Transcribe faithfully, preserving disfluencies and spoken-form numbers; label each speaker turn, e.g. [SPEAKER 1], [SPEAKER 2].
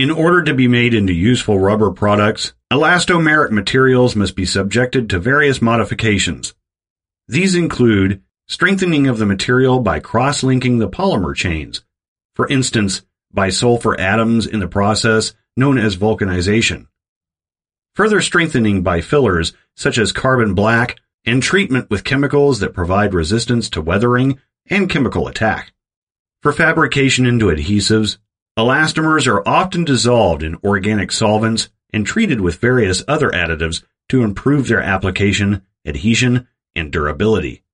[SPEAKER 1] In order to be made into useful rubber products, elastomeric materials must be subjected to various modifications. These include strengthening of the material by cross-linking the polymer chains, for instance, by sulfur atoms in the process known as vulcanization. Further strengthening by fillers such as carbon black and treatment with chemicals that provide resistance to weathering and chemical attack. For fabrication into adhesives, elastomers are often dissolved in organic solvents and treated with various other additives to improve their application, adhesion, and durability.